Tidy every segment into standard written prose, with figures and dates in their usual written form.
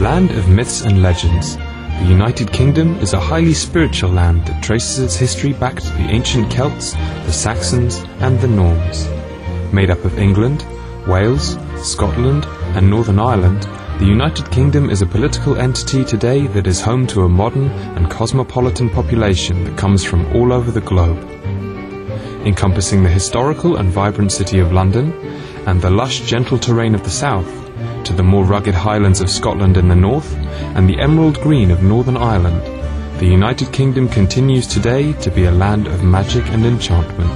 Land of myths and legends, the United Kingdom is a highly spiritual land that traces its history back to the ancient Celts, the Saxons and the Norns. Made up of England, Wales, Scotland and Northern Ireland, the United Kingdom is a political entity today that is home to a modern and cosmopolitan population that comes from all over the globe. Encompassing the historical and vibrant city of London and the lush gentle terrain of the south, to the more rugged highlands of Scotland in the north and the emerald green of Northern Ireland, the United Kingdom continues today to be a land of magic and enchantment.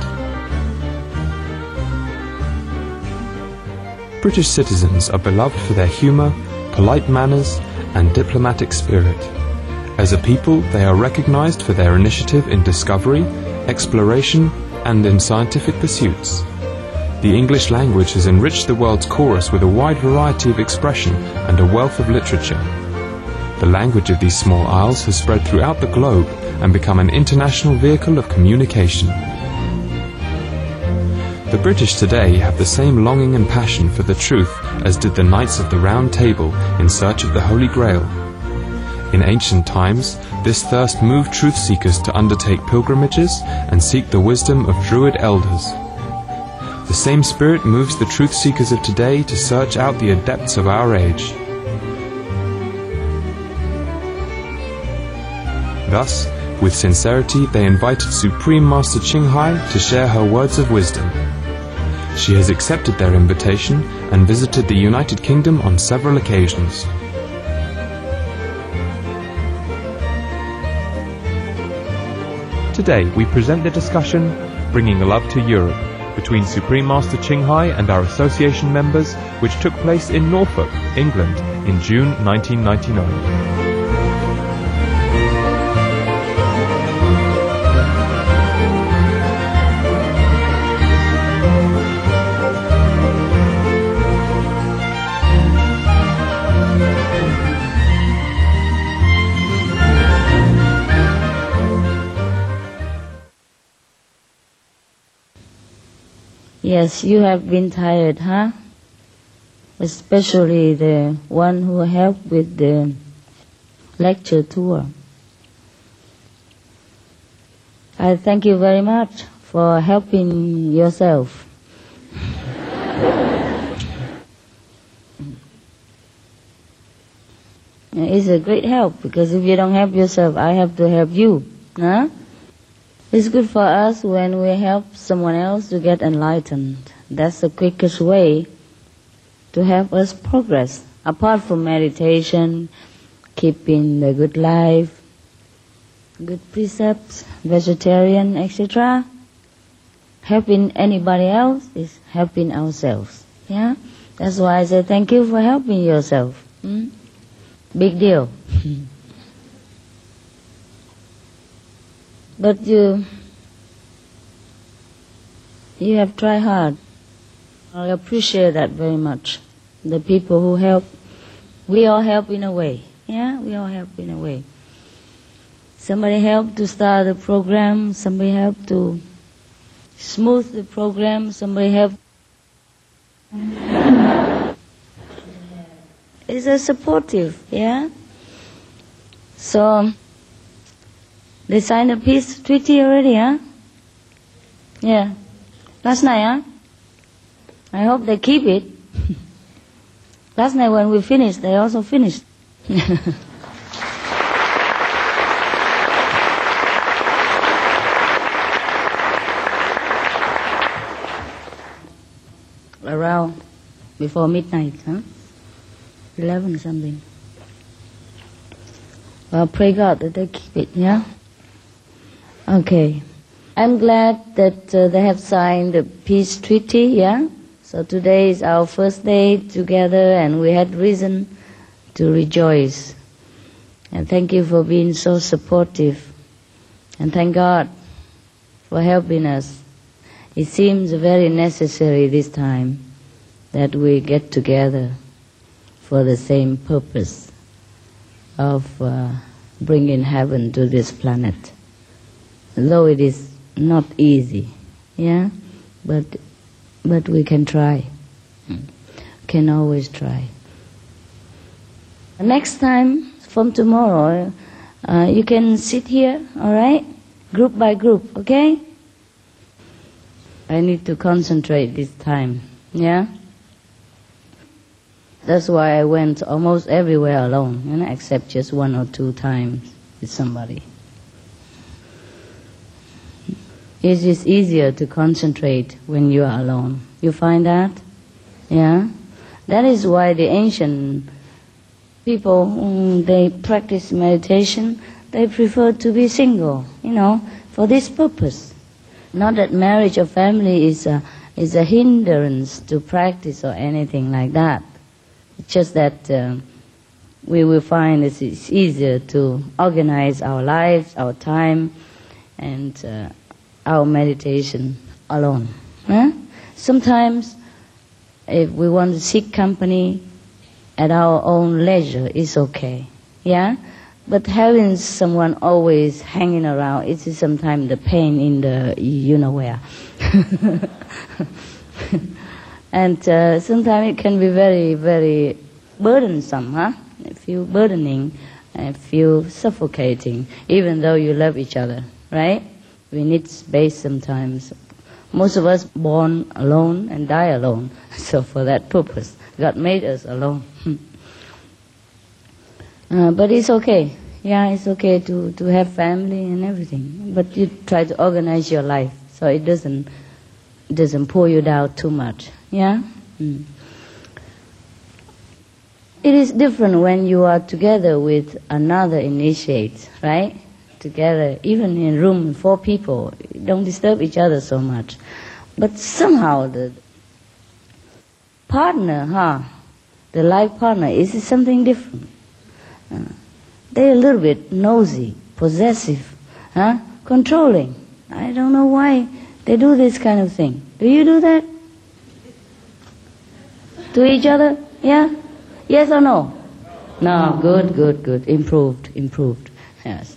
British citizens are beloved for their humour, polite manners and diplomatic spirit. As a people, they are recognised for their initiative in discovery, exploration and in scientific pursuits. The English language has enriched the world's chorus with a wide variety of expression and a wealth of literature. The language of these small isles has spread throughout the globe and become an international vehicle of communication. The British today have the same longing and passion for the truth as did the Knights of the Round Table in search of the Holy Grail. In ancient times, this thirst moved truth seekers to undertake pilgrimages and seek the wisdom of Druid elders. The same spirit moves the truth seekers of today to search out the adepts of our age. Thus, with sincerity, they invited Supreme Master Ching Hai to share her words of wisdom. She has accepted their invitation and visited the United Kingdom on several occasions. Today we present the discussion Bringing Love to Europe between Supreme Master Ching Hai and our association members, which took place in Norfolk, England in June 1999. Yes, you have been tired, huh? Especially the one who helped with the lecture tour. I thank you very much for helping yourself. It's a great help, because if you don't help yourself, I have to help you, huh? It's good for us when we help someone else to get enlightened. That's the quickest way to help us progress. Apart from meditation, keeping the good life, good precepts, vegetarian, etc., helping anybody else is helping ourselves. Yeah? That's why I say thank you for helping yourself. Big deal. But you have tried hard. I appreciate that very much. The people who help, we all help in a way. Yeah, we all help in a way. Somebody helped to start the program, somebody helped to smooth the program, somebody helped. It's a supportive, yeah? So, they signed a peace treaty already, huh? Yeah. Last night, huh? I hope they keep it. Last night when we finished, they also finished. Around before midnight, huh? 11 something. Well, pray God that they keep it, yeah? Okay. I'm glad that they have signed the peace treaty, yeah? So today is our first day together and we had reason to rejoice. And thank you for being so supportive. And thank God for helping us. It seems very necessary this time that we get together for the same purpose of bringing heaven to this planet. Though it is not easy, yeah, but we can try. Can always try. Next time, from tomorrow, you can sit here, all right? Group by group, okay? I need to concentrate this time, yeah? That's why I went almost everywhere alone, except just 1 or 2 times with somebody. It is easier to concentrate when you are alone. You find that? Yeah? That is why the ancient people, they practice meditation, they prefer to be single, for this purpose. Not that marriage or family is a hindrance to practice or anything like that. It's just that we will find it's easier to organize our lives, our time, and our meditation alone. Sometimes if we want to seek company at our own leisure, it's okay. Yeah? But having someone always hanging around, it is sometimes the pain in the you-know-where. And sometimes it can be very, very burdensome, feel burdening, feel suffocating, even though you love each other, right? We need space sometimes. Most of us born alone and die alone. So for that purpose, God made us alone. But it's okay. Yeah, it's okay to have family and everything. But you try to organize your life so it doesn't pull you down too much. Yeah? It is different when you are together with another initiate, right? Together, even in a room, 4 people, don't disturb each other so much. But somehow the partner, the life partner, is something different. They're a little bit nosy, possessive, controlling. I don't know why they do this kind of thing. Do you do that? To each other? Yeah? Yes or no? No, good. Improved. Yes.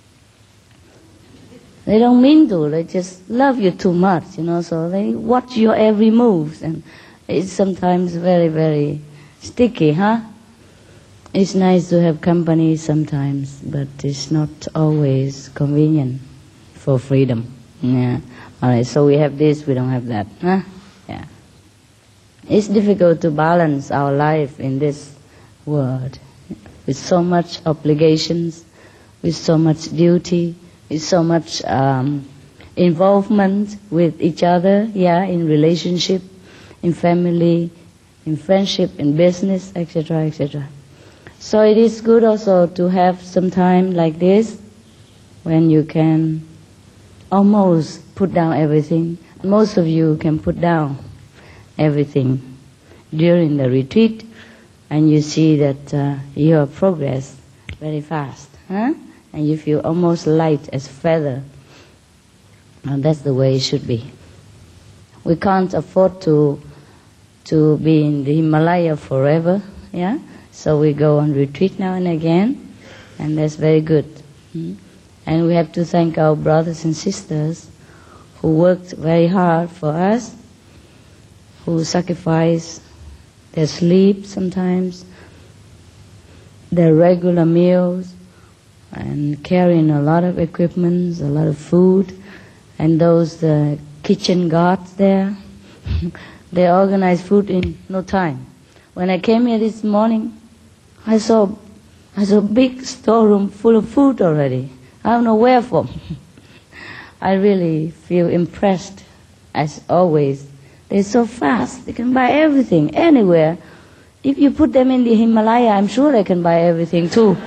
They don't mean to, they just love you too much, so they watch your every move, and it's sometimes very, very sticky, It's nice to have company sometimes, but it's not always convenient for freedom. Yeah. Alright, so we have this, we don't have that, Yeah. It's difficult to balance our life in this world with so much obligations, with so much duty, with so much involvement with each other, in relationship, in family, in friendship, in business, etc., etc. So it is good also to have some time like this when you can almost put down everything. Most of you can put down everything during the retreat, and you see that your progress very fast, and you feel almost light as feather. And that's the way it should be. We can't afford to be in the Himalaya forever, so we go on retreat now and again, and that's very good. And we have to thank our brothers and sisters who worked very hard for us, who sacrificed their sleep sometimes, their regular meals, and carrying a lot of equipment, a lot of food, and those kitchen guards there, they organize food in no time. When I came here this morning, I saw a big storeroom full of food already. I don't know where from. I really feel impressed, as always. They're so fast. They can buy everything, anywhere. If you put them in the Himalaya, I'm sure they can buy everything too.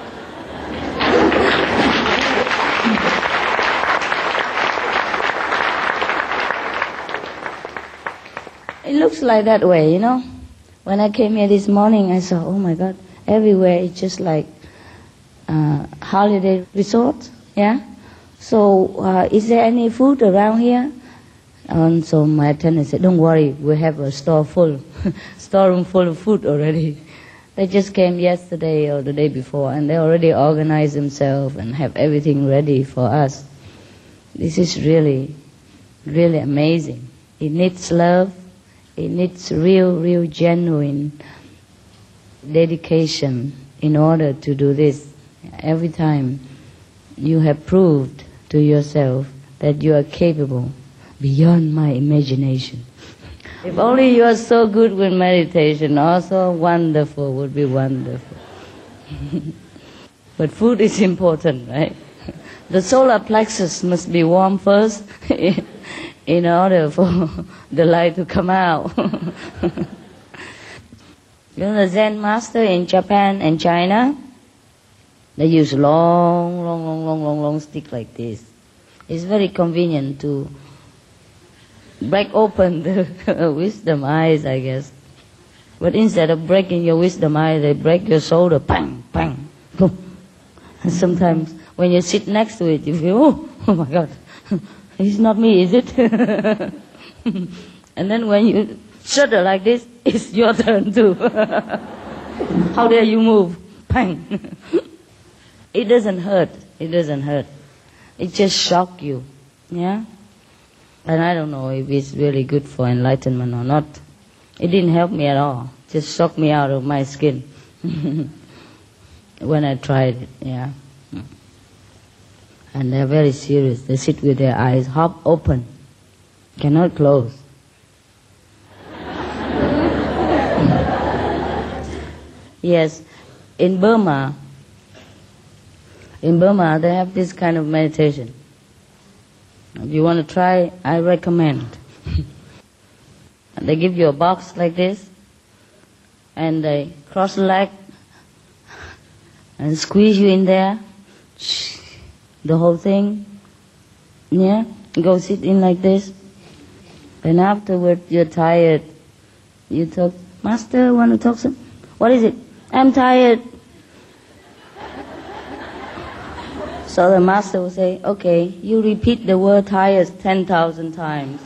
It looks like that way, When I came here this morning, I saw, oh my God, everywhere it's just like holiday resort, So, is there any food around here? And so my attendant said, don't worry, we have a storeroom full of food already. They just came yesterday or the day before, and they already organized themselves and have everything ready for us. This is really, really amazing. It needs love. It needs real, genuine dedication in order to do this. Every time you have proved to yourself that you are capable beyond my imagination. If only you are so good with meditation, also wonderful, would be wonderful. But food is important, right? The solar plexus must be warm first in order for the light to come out. You know, the Zen master in Japan and China, they use long stick like this. It's very convenient to break open the wisdom eyes, I guess. But instead of breaking your wisdom eye, they break your shoulder, bang, bang, boom. And sometimes when you sit next to it, you feel, oh my God, it's not me, is it? And then when you shudder like this, it's your turn too. How dare you move? Bang. It doesn't hurt. It doesn't hurt. It just shocks you. Yeah? And I don't know if it's really good for enlightenment or not. It didn't help me at all. Just shocked me out of my skin when I tried it. Yeah. And they're very serious. They sit with their eyes half open, cannot close. Yes, in Burma they have this kind of meditation. If you want to try, I recommend. They give you a box like this, and they cross the leg and squeeze you in there. The whole thing. Yeah? Go sit in like this. And afterward you're tired. You talk, Master, want to talk some? What is it? I'm tired. So the master will say, okay, you repeat the word tired 10,000 times.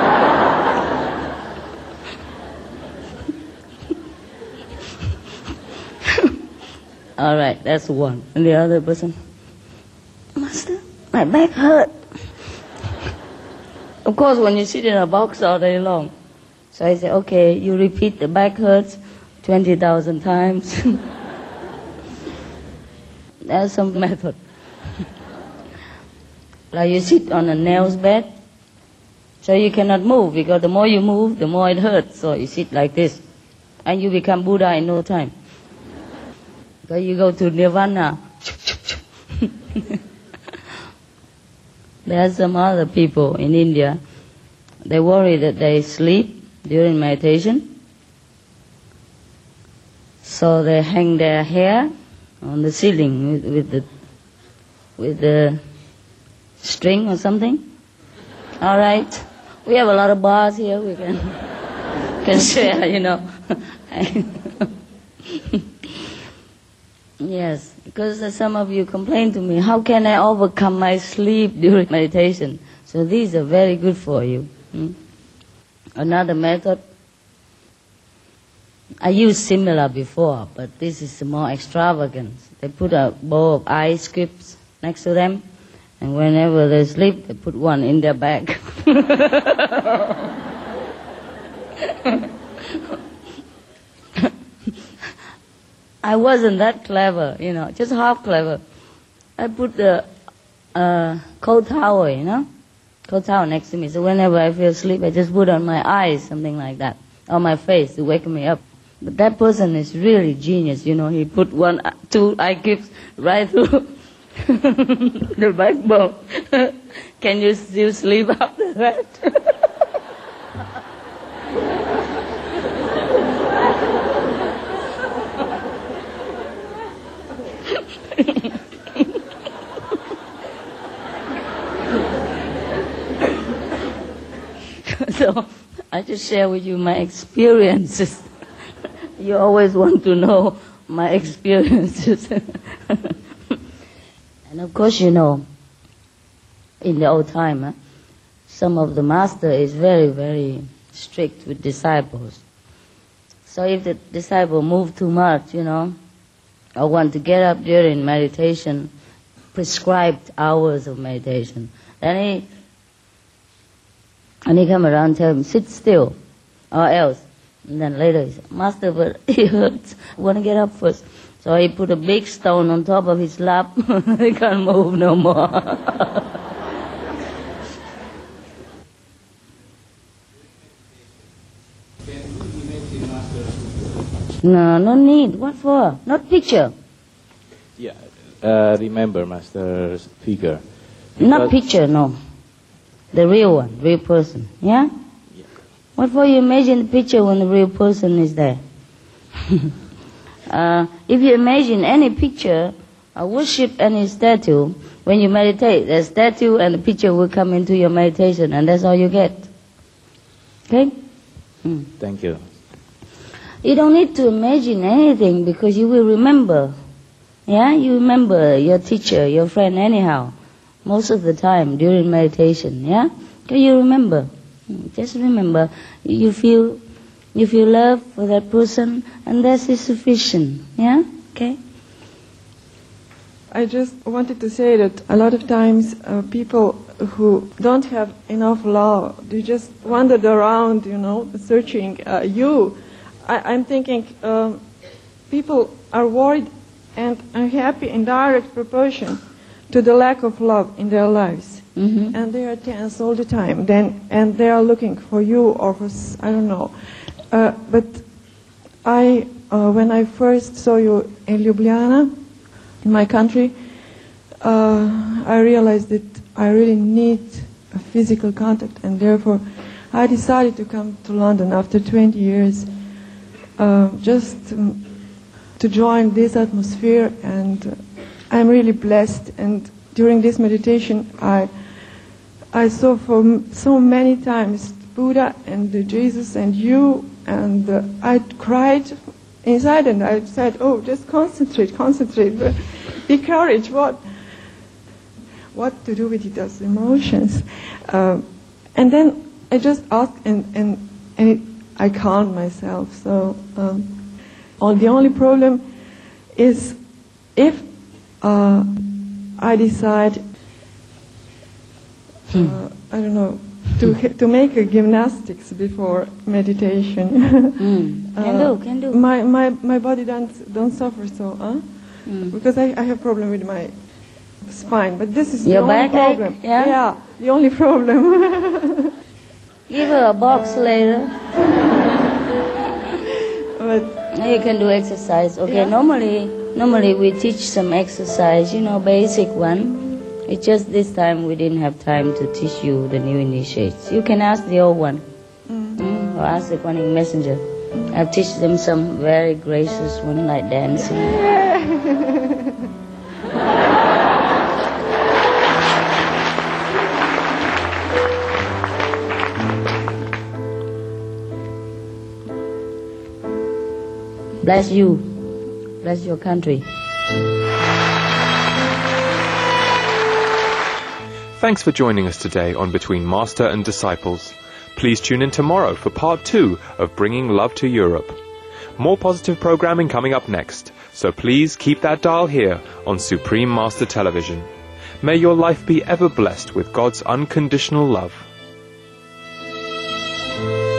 All right, that's one. And the other person, Master, my back hurt. Of course, when you sit in a box all day long. So I say, okay, you repeat the back hurts 20,000 times. That's some method. Like you sit on a nails bed, so you cannot move, because the more you move, the more it hurts. So you sit like this, and you become Buddha in no time. So you go to Nirvana. There are some other people in India, they worry that they sleep during meditation. So they hang their hair on the ceiling with the string or something. All right, we have a lot of bars here. We can share, you know. Yes, because some of you complain to me, how can I overcome my sleep during meditation? So these are very good for you. Another method, I used similar before, but this is more extravagant. They put a bowl of ice cubes next to them, and whenever they sleep, they put one in their bag. I wasn't that clever, you know, just half clever. I put the cold towel, you know, cold towel next to me. So whenever I feel sleep, I just put on my eyes, something like that, or my face to wake me up. But that person is really genius, you know. He put two eye cubes right through the backbone. Can you still sleep after that? So I just share with you my experiences. You always want to know my experiences. And of course, you know, in the old time, some of the master is very, very strict with disciples. So if the disciple move too much, you know, or want to get up during meditation, prescribed hours of meditation, then he come around and tell him, sit still, or else. And then later he said, Master, but it hurts. I want to get up first. So he put a big stone on top of his lap. He can't move no more. No need. What for? Not picture. Yeah, remember Master's figure. Not picture, no. The real one, real person. Yeah? What for you imagine the picture when the real person is there? If you imagine any picture, worship any statue, when you meditate, the statue and the picture will come into your meditation, and that's all you get. Okay? Thank you. You don't need to imagine anything because you will remember. Yeah? You remember your teacher, your friend anyhow. Most of the time during meditation. Yeah? Can you remember? Just remember. You feel love for that person, and that is sufficient. Yeah? Okay? I just wanted to say that a lot of times people who don't have enough love, they just wandered around, searching you. I'm thinking people are worried and unhappy in direct proportion to the lack of love in their lives. Mm-hmm. And they are tense all the time. And they are looking for you or for, I don't know. But when I first saw you in Ljubljana, in my country, I realized that I really need a physical contact, and therefore I decided to come to London after 20 years, just to join this atmosphere, and I'm really blessed. And during this meditation, I saw for so many times Buddha and Jesus and you, and I cried inside, and I said, "Oh, just concentrate, be courage. What to do with those emotions?" And then I just asked, and I calmed myself. So the only problem is if I decide, I don't know, to make a gymnastics before meditation. Can do. My body don't suffer so, because I have problem with my spine. But this is Your the only backache? problem. Yeah? The only problem. Give her a box later. But You can do exercise. Okay, Yeah. normally we teach some exercise, basic one. It's just this time we didn't have time to teach you the new initiates. You can ask the old one. Or ask the Kuan Yin messenger. I've teach them some very gracious one like dancing. Bless you. Bless your country. Thanks for joining us today on Between Master and Disciples. Please tune in tomorrow for part 2 of Bringing Love to Europe. More positive programming coming up next, so please keep that dial here on Supreme Master Television. May your life be ever blessed with God's unconditional love.